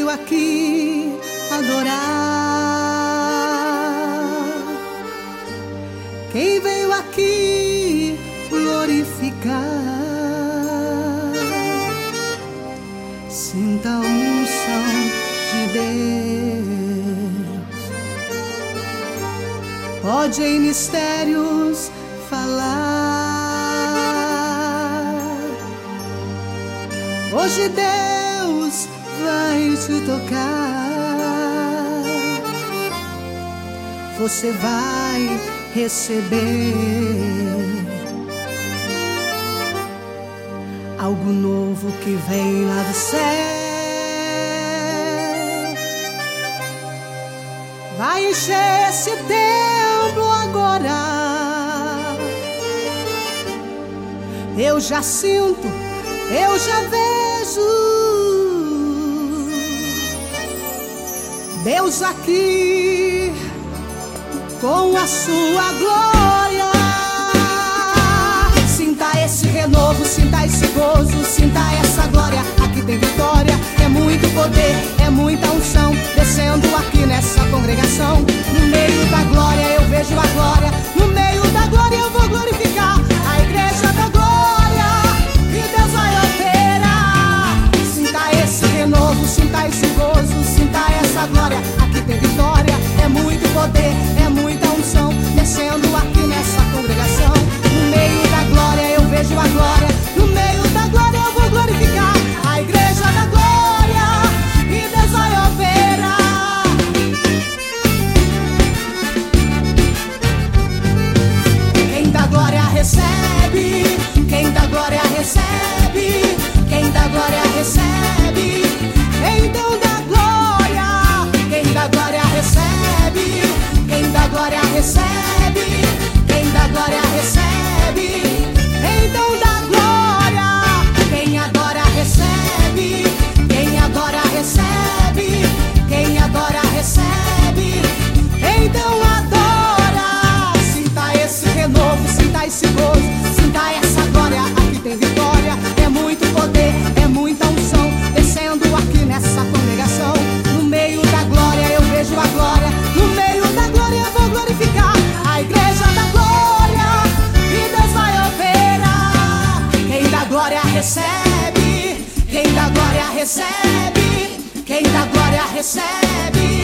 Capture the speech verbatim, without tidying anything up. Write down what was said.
veio aqui adorar? Quem veio aqui glorificar? Sinta a unção de Deus. Pode em mistérios falar. Hoje Deus vai te tocar. Você vai receber algo novo que vem lá do céu. Vai encher esse templo agora. Eu já sinto, eu já vejo Deus aqui com a sua glória. Sinta esse renovo, sinta esse gozo, sinta essa glória. Aqui tem vitória, é muito poder, é muita unção descendo aqui nessa congregação. No meio da glória eu vejo a glória, no meio da glória eu vou glorificar a igreja da glória, e Deus vai operar. Sinta esse renovo, sinta esse gozo, sinta essa glória. Aqui tem vitória, é muito poder, é muita unção descendo aqui nessa congregação. No meio da glória eu vejo a glória, no meio da glória eu vou glorificar a igreja da glória, e Deus vai operar. Quem dá glória recebe, quem dá glória recebe, quem dá glória recebe. Então dá glória, quem dá glória recebe, quem dá glória recebe, quem dá glória recebe. Então dá glória, quem adora recebe, quem adora recebe, quem adora recebe. Então adora, sinta esse renovo, sinta esse gozo, sinta essa glória. Aqui tem vitória, é muito poder, é muita unção descendo aqui nessa congregação. No meio da glória eu vejo a glória, no meio da glória eu vou glorificar a igreja da glória, e Deus vai operar. Quem dá glória recebe, quem dá glória recebe, quem dá glória recebe.